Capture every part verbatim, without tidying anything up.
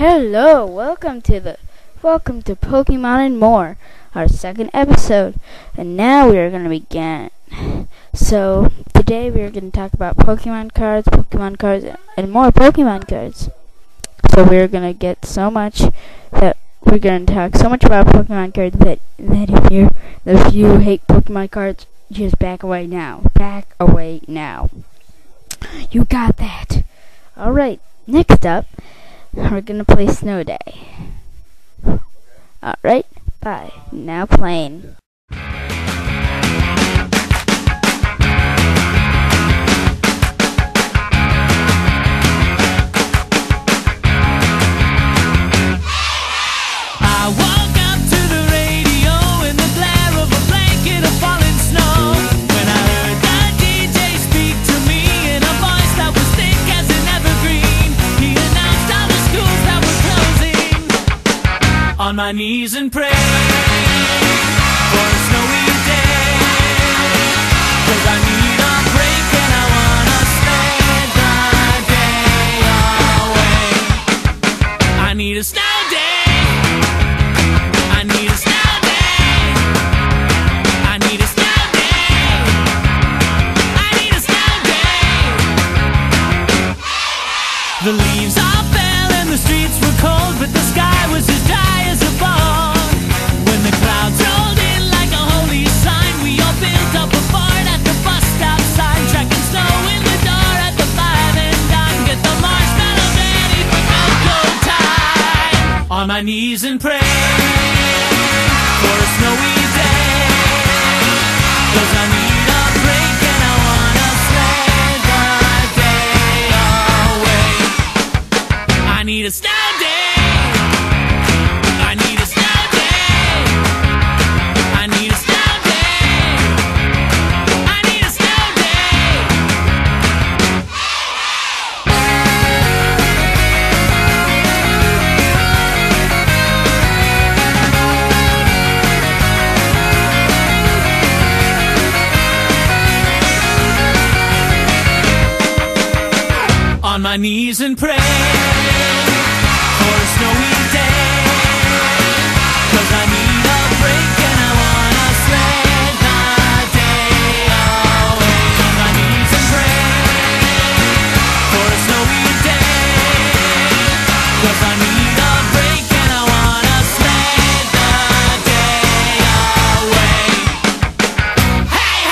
Hello, welcome to the welcome to Pokemon and More, our second episode, and now we are going to begin. So today we are going to talk about Pokemon cards, Pokemon cards, and more Pokemon cards. So we are going to get so much that we're going to talk so much about Pokemon cards that that if you if you hate Pokemon cards, just back away now. Back away now. You got that. All right. Next up, we're gonna play Snow Day. Alright, bye. Now playing. On my knees and pray for a snowy day, 'cause I need a break and I wanna spend the day away. I need a snow day, I need a snow day, I need a snow day, I need a snow day. The leaves all fell and the streets were cold, but the sky was as dry as a bone. When the clouds rolled in like a holy sign, we all built up a fort at the bus stop sign, tracking snow in the door at the five and dime. Get the marshmallows ready for cocoa time. On my knees and pray for a snowy day, 'cause I need a break and I wanna spend the day away. I need a snow day, I need a snow day, I need a snow day, I need a snow day. On my knees and pray for a snowy day, 'cause I need a break and I wanna spend the day away. On my knees and pray for a snowy day, 'cause I need a break and I wanna spend the day away. Hey,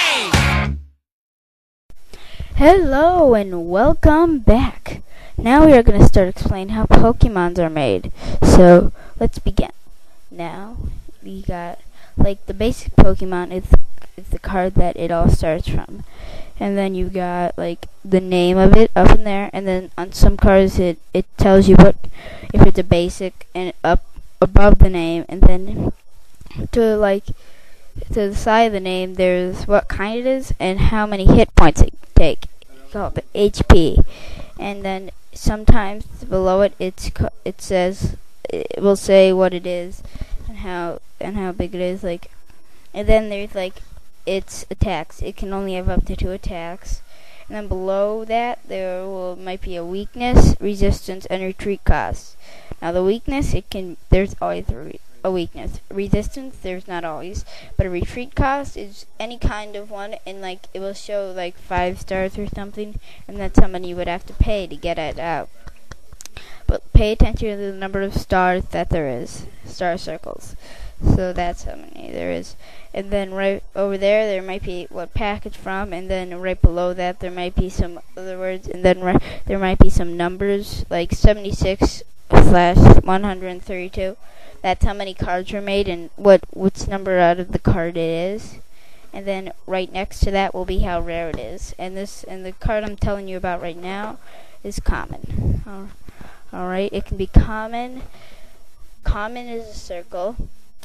hey! Hello and welcome back. Now we are going to start explaining how Pokemons are made. So let's begin. Now we got like the basic Pokemon is is the card that it all starts from, and then you got like the name of it up in there, and then on some cards it it tells you what if it's a basic and up above the name, and then to like to the side of the name there's what kind it is and how many hit points it take. It's called the H P, and then sometimes below it it's it says it will say what it is and how and how big it is, like, and then there's like its attacks. It can only have up to two attacks, and then below that there will might be a weakness, resistance, and retreat cost. Now the weakness, it can there's always a, re, a weakness. Resistance, there's not always, but a retreat cost is any kind of one, and like it will show like five stars or something, and that's how many you would have to pay to get it out. But pay attention to the number of stars that there is, star circles. So that's how many there is. And then right over there, there might be what pack it's from, and then right below that, there might be some other words, and then right, there might be some numbers, like seventy-six slash one hundred thirty-two. That's how many cards were made and what which number out of the card it is. And then right next to that will be how rare it is. And this and the card I'm telling you about right now is common. Uh, all right, it can be common. Common is a circle.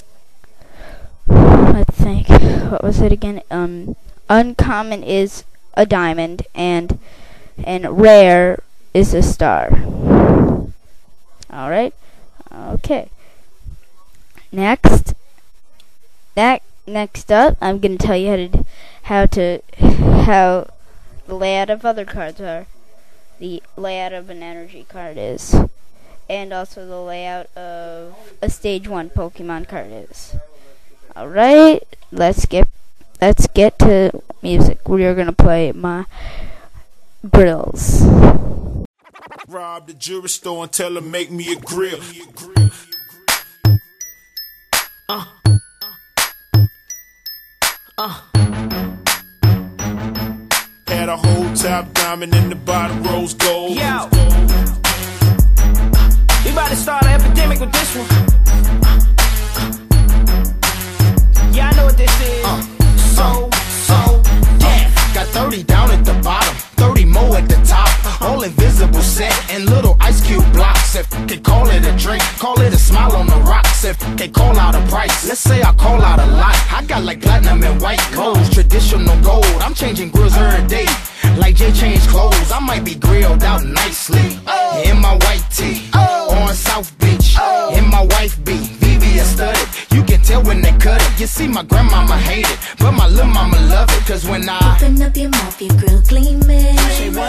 Let's think. What was it again? Um, uncommon is a diamond, and and rare is a star. All right. Okay. Next, that next up, I'm gonna tell you how to how to how the layout of other cards are. The layout of an energy card is. and also the layout of a stage one Pokemon card is. Alright, let's get let's get to music. We are gonna play my grills. Rob the jewelry store and tell them make me a grill. Uh. Uh. Had a whole top diamond in the bottom rose gold. Yo, we about to start an epidemic with this one. Yeah, I know what this is. Uh, so, so, death. Got thirty down at the bottom, thirty more at the top. All invisible set and little ice cube blocks. If they call it a drink, call it a smile on the rocks. If they call out a price, let's say I call out a lot. I got like platinum and white gold, traditional gold. I'm changing grills every day, like Jay changed clothes. I might be grilled out nicely in my white tee on South Beach, in my wife be V V S studded. You can tell when they cut it. You see, my grandmama hate it, but my little mama love it. Cause when I open up your mouth, your grill gleaming.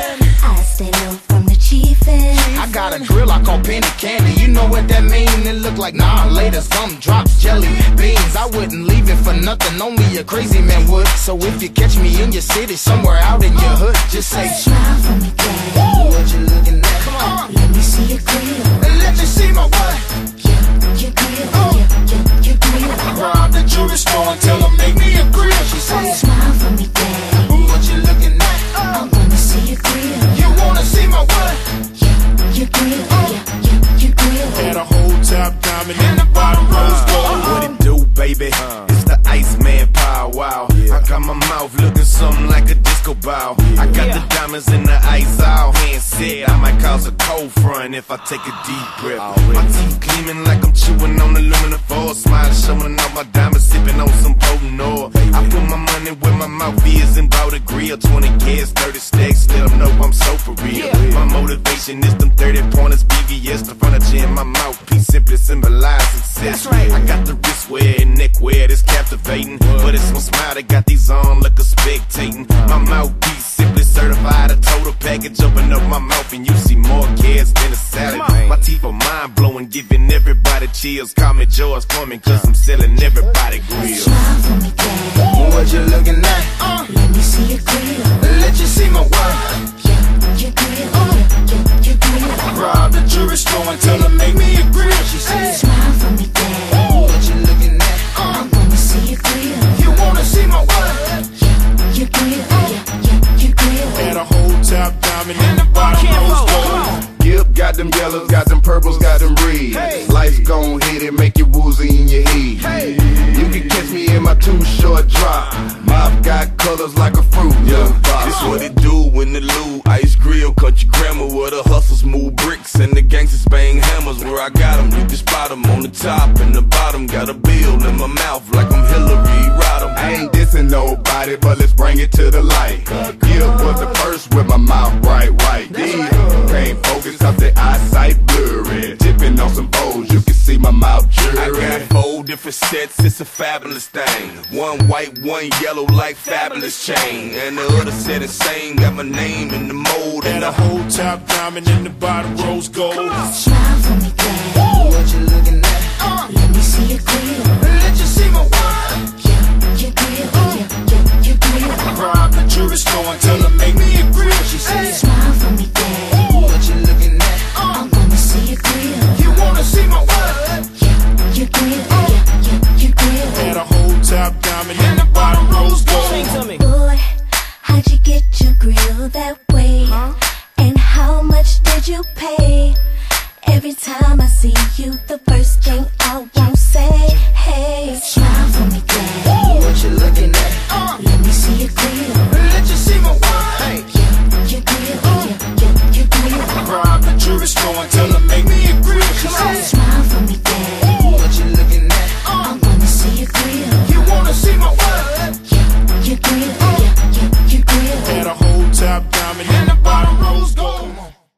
I stay low from the chiefin'. I got a grill I call penny candy. You know what that mean? It look like nah later, some drops, jelly beans. I wouldn't leave it for nothing, only a crazy man would. So if you catch me in your city, somewhere out in your hood, just say smile for me, daddy. What you looking at? Come on, let me see your grill. And let me see my what? Yeah, your grill. Uh. Yeah, yeah, your grill. Rob the jewelry store and tell them make me a grill. She said smile for me, daddy. What you looking at? I wanna see your grill. You wanna see my what? Yeah, your grill. Yeah, yeah, your grill. had a whole top diamond in the bottom rose gold. What it do, baby? It's the Iceman power, wow. I got my mouth looking something like a disco ball. I got the diamonds in the ice out. Hand said I might cause a cold front if I take a deep breath. My teeth gleaming like I'm chewing on aluminum foil. Smile showing off my diamonds, sipping on some potent oil. I put my money where my mouth is and bought a grill. twenty kids, thirty stacks, let them know I'm so for real. My motivation is them thirty pointers, B V S, the furniture in my mouthpiece simply symbolize success. I got the wristwear and neckwear that's captivating, but it's my smile that got these on like a spectating. My mouthpiece simply certified, a total package. Open up my mouth and you see more kids than a salad. My teeth are mind blowing, giving everybody chills. Call me George Foreman, cause I'm selling everybody grills. Smile for me, daddy. What you looking at? Uh, let me see your grill. Let you see my what? Yeah, your grill. Yeah, yeah, your grill. Rob the jewelry store and tell her make me a grill. She said smile for me, daddy. What you looking at? I wanna see your grill. You wanna see my what? Yeah, your grill. Yeah, yeah, your grill. had a whole top diamond in the bottom rose gold. Yep, got them yellows, got them purples, got them reds. Hey. Life gon' hit it, make you woozy in your head. Hey. You can catch me in my too short drop. Mouth got colors like a fruit. Yeah, this what it do when the Lou Ice Grill, country grammar, where the hustlers move bricks and the gangsters bang hammers. Where I got 'em, you can spot 'em on the top and the bottom. Got a bill in my mouth like I'm Hillary Rodham. I ain't dissing nobody, but let's bring it to the light. Gibb was the first with my mouth bright white. These can't focus up the eyesight blurry. Tipping on some bowls, you can see my mouth jury. I got four different sets, it's a fabulous thing. One white, one yellow like fabulous chain. And the other set is same, got my name in the mold. Had And a I whole top diamond in the bottom rose gold. Smile for me, daddy. What you looking at? Uh, Let me see your grill. let you see my what? Yeah, your grill. Yeah, yeah, your grill. Rob the jewelry store and tell her make me a grill. She said Smile for me, daddy. What you looking at? I wanna see your grill. You wanna see my what? Yeah, your grill. Yeah, yeah, your grill. had a whole top diamond in the bottom rose Sing gold. to me. Boy, how'd you get your grill that way? And how much did you pay? Every time I see you, the first thing I won't say, hey, smile for me, daddy. What you looking at? Let me see your grill. Let you see my what? Hey. Yeah, your grill. Yeah, yeah, your grill. Rob the jewelry store and tell her make me a grill. She said Smile for me, daddy. What you looking at? I wanna see your grill. You wanna see my what? Yeah, your grill. Yeah, yeah, your grill. had a whole top diamond in the bottom rose gold.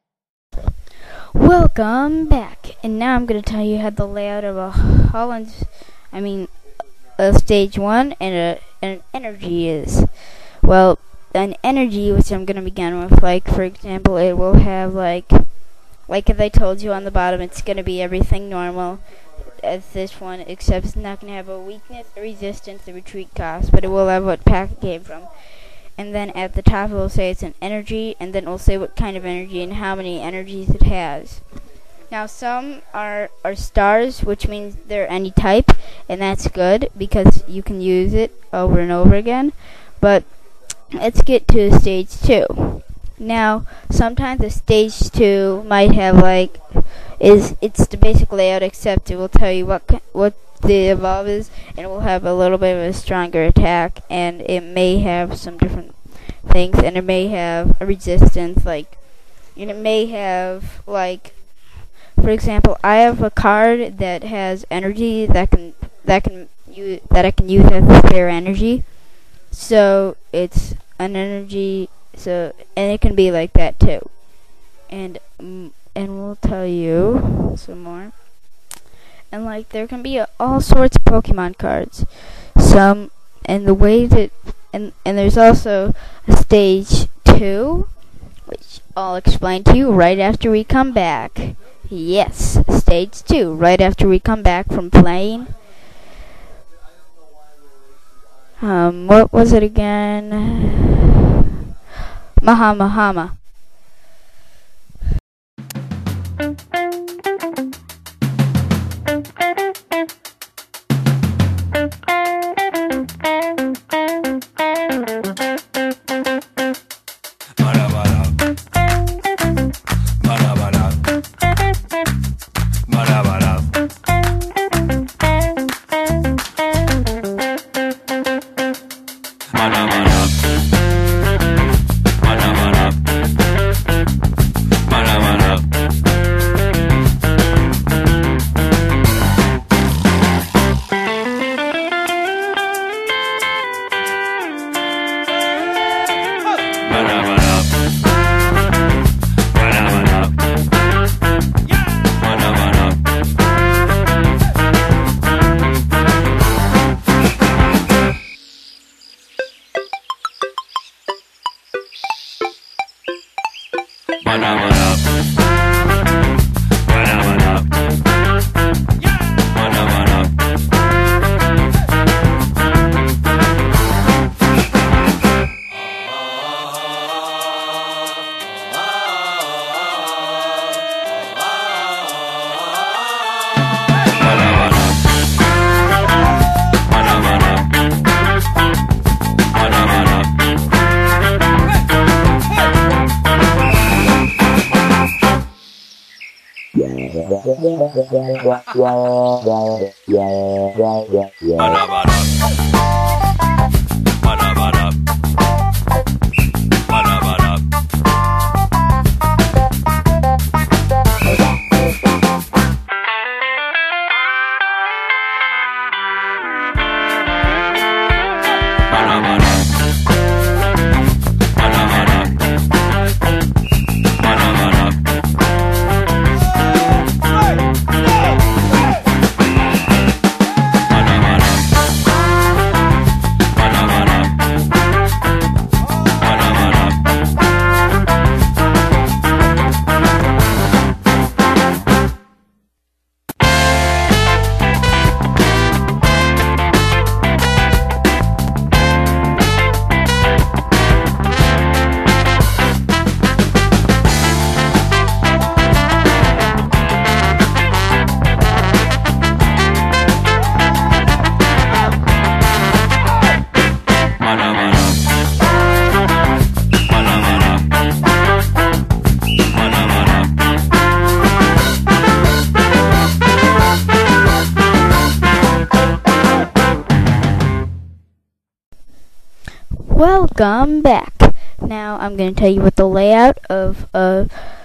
Welcome back, and now I'm going to tell you how the layout of a Holland, I mean, a stage one and a and an energy is. Well, an energy, which I'm going to begin with, like for example, it will have like like if I told you on the bottom, it's going to be everything normal as this one, except it's not going to have a weakness, a resistance, a retreat cost, but it will have what pack it came from. And then at the top it will say it's an energy, and then it will say what kind of energy and how many energies it has. Now some are, are stars, which means they're any type, and that's good because you can use it over and over again. But let's get to stage two. Now sometimes the stage two might have like is it's the basic layout, except it will tell you what what the evolve is, and it will have a little bit of a stronger attack, and it may have some different things, and it may have a resistance, like, and it may have like, for example, I have a card that has energy that can that can use that I can use as a spare energy, so it's an energy, so and it can be like that too, and um, and we'll tell you some more. And like there can be uh, all sorts of Pokemon cards, some, and the way that and and there's also a stage two, which I'll explain to you right after we come back. Yes, stage two, right after we come back from playing. Um, what was it again? Mahamahama. Welcome back. Now I'm going to tell you what the layout of uh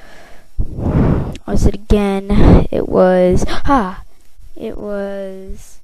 what was it again? It was ah it was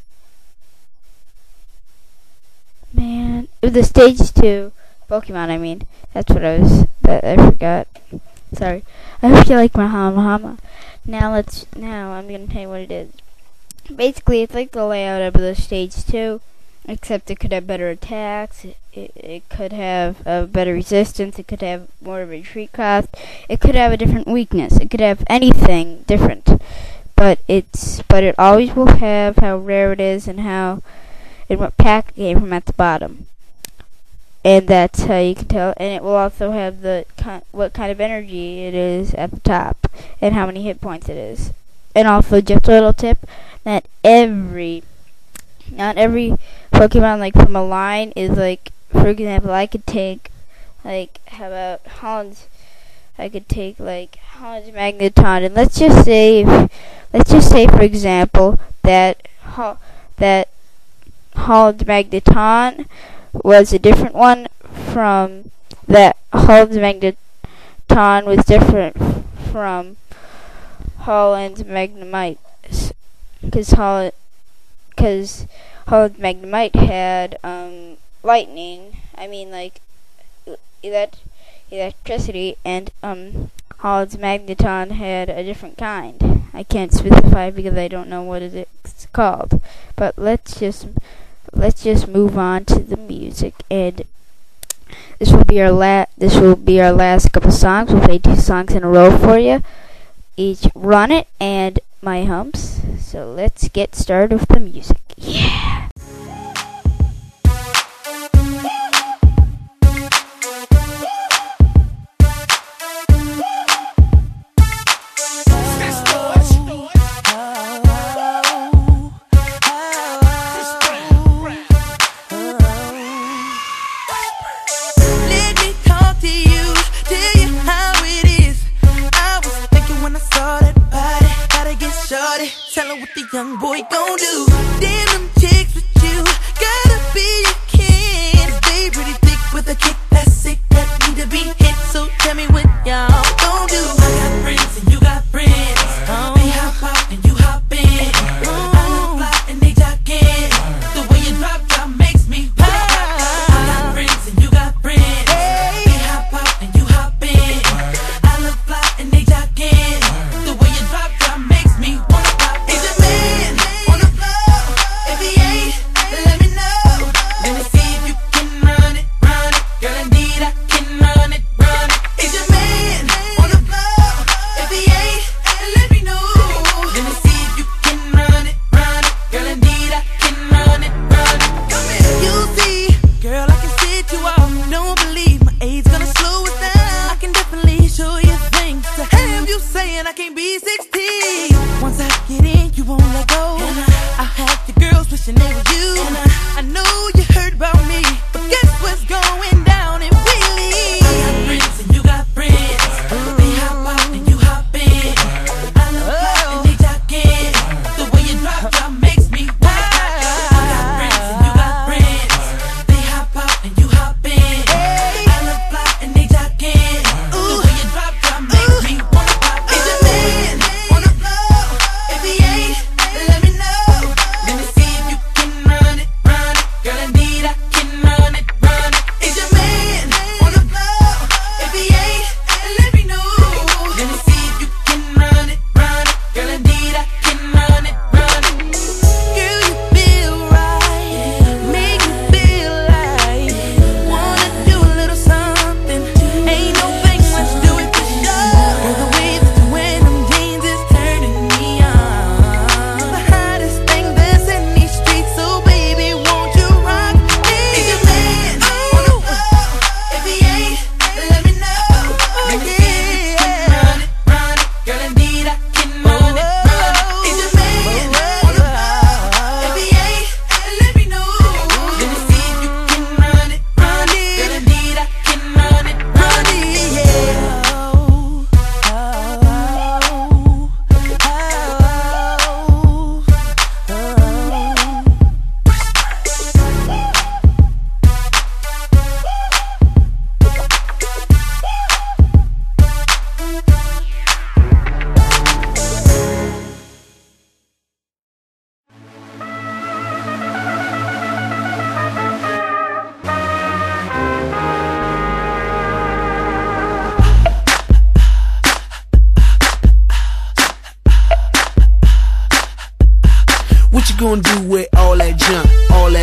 man it was the stage two Pokemon, I mean. That's what I was that I forgot. Sorry. I hope you like Mahamahama. Now let's now I'm gonna tell you what it is. Basically it's like the layout of the stage two, except it could have better attacks. It, it, it could have a better resistance. It could have more retreat cost. It could have a different weakness. It could have anything different. But it's but it always will have how rare it is and how and what pack it came from at the bottom. And that's how you can tell. And it will also have the ki- what kind of energy it is at the top and how many hit points it is. And also just a little tip that every not every Pokemon like from a line is like, for example, I could take like how about Holland's I could take like Holland's Magneton, and let's just say if, let's just say for example that Ho- that Holland's Magneton was a different one from that Holland's Magneton was different from Holland's Magnemite, because Holland because Holland's Magnemite had um, lightning. I mean, like elect- electricity, and um, Holland's Magneton had a different kind. I can't specify because I don't know what it's called. But let's just let's just move on to the music, and this will be our la- This will be our last couple songs. We'll play two songs in a row for you. Each Run It and My Humps. So let's get started with the music. Yeah! Tell her what the young boy gon' do. Damn them chicks with you, gotta be a kid. They pretty thick with a kick that's sick that need to be hit. So tell me what y'all gon' do. I got friends and you got friends. Oh. They hop out and you hop in. Oh. I look fly and they jogging. The way you drop drop makes me pop. I got friends and you got friends. Hey. They hop out and you hop in. I look fly and they jogging. The way you drop drop makes me wanna pop. I can't be sixteen. Once I get in, you won't let go. I have the girls wishing they were you. I know you heard about me, but guess what's going down in Wheelie? I got friends and you got friends. They hop out and you hop in. I look fly and they jogging. The way you drop drop makes me wanna pop. I got friends and you got friends. They hop out and you hop in. I look fly and they jogging. The way you drop drop makes me wanna pop. On the floor, if he ain't, let me know. Let me see if you can run it, run it. Girl, indeed I can run it, run it. Is your man on the floor? If he ain't, let me know. Let me see if you can run it, run it. Girl, indeed I can run it, run it. Girl, you feel right, make me feel like wanna do a little something. Ain't no fake, let's do it for sure. Girl, the way that you wear them jeans is turning me on. The hottest thing that's in these streets, so baby, won't you rock me? Is your man on the floor? If he ain't, let me know. Let me see if you can run it, run it. Girl, indeed I can run it, run it. Is your man on the floor? If he ain't, let me know. Let me see if you can run it, run it. Girl, indeed I can run it, run it, yeah. What you gonna do with all that junk, all that junk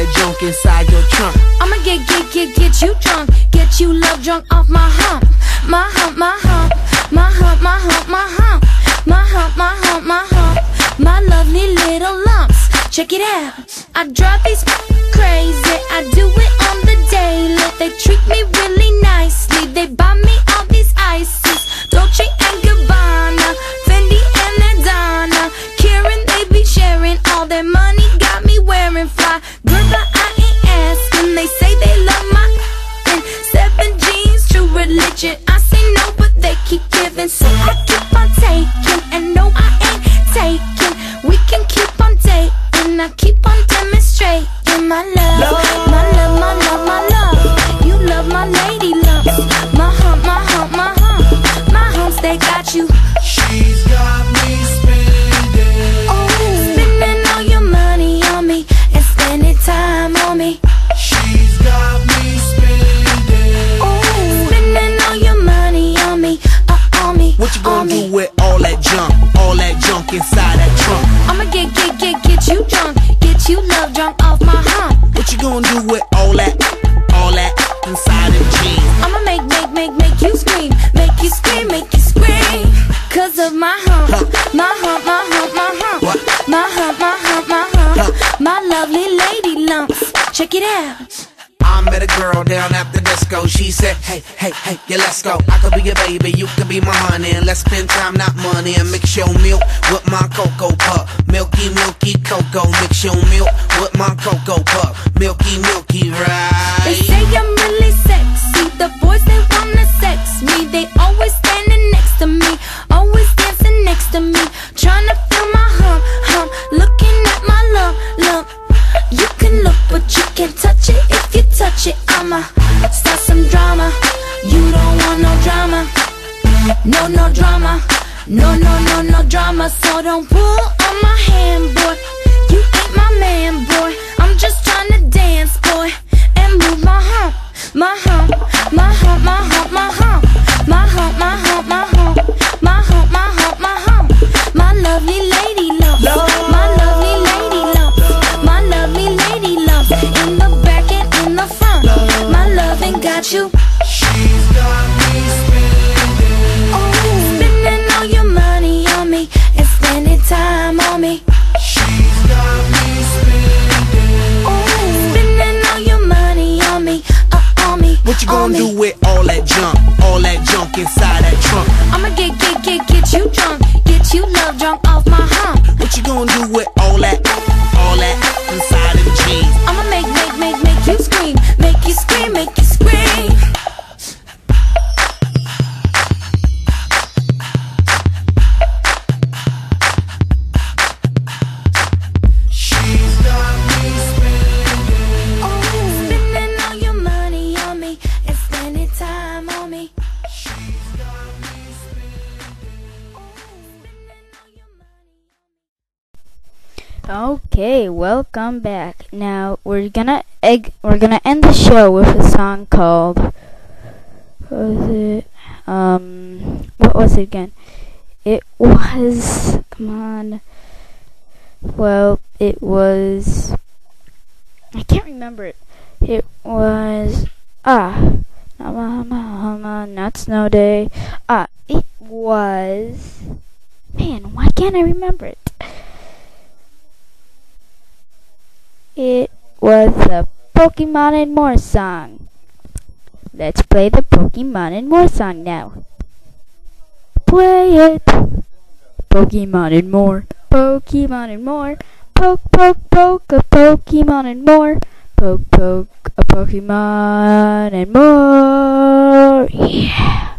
inside your trunk. I'ma get, get, get, get you drunk. Get you love drunk off my hump. My hump, my hump. My hump, my hump, my hump. My hump, my hump, my hump. My lovely little lumps. Check it out. I drive these crazy. I do it on the daily. They treat me really nicely. They buy me all these ices. Dolce and Gabbana, Fendi and Adana. Karen, they be sharing all their money. Got me wearing fly. Girl, but I ain't asking. They say they love my and seven jeans, true religion. I say no, but they keep giving. So I keep on taking. And no, I ain't taking. We can keep on dating. I keep on demonstrating my love. My love, my love, my love. You love my lady lumps. My hump, my hump, my hump. My humps, they got you. She's got me spending. Oh, spending all your money on me and spending time on me. She's got me spending. Oh, spending all your money on me, uh, on me. What you on gonna me. do with all that junk? All that junk inside that trunk? I'ma get, get, get, get you drunk. Get you love drunk off my hump. What you gonna do with all that? All that inside them jeans? I'ma make, make, make, make you scream. Make you scream, make you scream. Cause of my hump. My hump, my hump, my hump. What? My hump, my hump, my hump. My lovely lady lumps. Check it out. I met a girl down at the disco. She said, hey, hey, hey, yeah, let's go. I could be your baby, you could be my honey. And let's spend time, not money. And mix your milk with my cocoa pup. Milky, milky cocoa. Mix your milk with my cocoa pup. Milky, milky, right? They say I'm really sexy. The boys, they wanna sex me. They always standing next to me. Always dancing next to me. Trying to feel my hump, hump. Looking at my lump, lump. You can look, but you can't touch it. If you touch it, I'ma start some drama. You don't want no drama. No, no drama. No, no, no, no drama. So don't pull on my hand, boy. You ain't my man, boy. I'm just trying to dance, boy. And move my hump, my hump, my hump, my hump, my hump. My hump, my hump, my hump. My hump, my hump, my hump. My lovely lady lumps. My lovely lady lumps. My lovely lady lumps. In the back and in the front. My loving got you. She's got me spending. Oh, spending all your money on me and spending time on me. She's got me spending. Oh, spending all your money on me, uh, on me. What you on gonna me. do with all that junk? All that junk inside that trunk? I'ma get, get, get, get you drunk. Get you love drunk off my hump. What you gonna do with all that? All that inside them jeans? I'ma make, make, make, make you scream. Make you scream, make you scream. She's got me spending. Oh, spending all your money on me and spending time on me. She's got me spending. Oh, spending all your money. Okay, welcome back. Now we're gonna egg. We're gonna end the show with a song called. What was it? Um, what was it again? It was. Come on. Well, it was. I can't remember it. It was. Ah, not Snow Day. Ah, it was. Man, why can't I remember it? It was the Pokemon and More song. Let's play the Pokemon and More song now. Play it! Pokemon and More, Pokemon and More, poke, poke, poke, a Pokemon and More, poke, poke, a Pokemon and More. Yeah!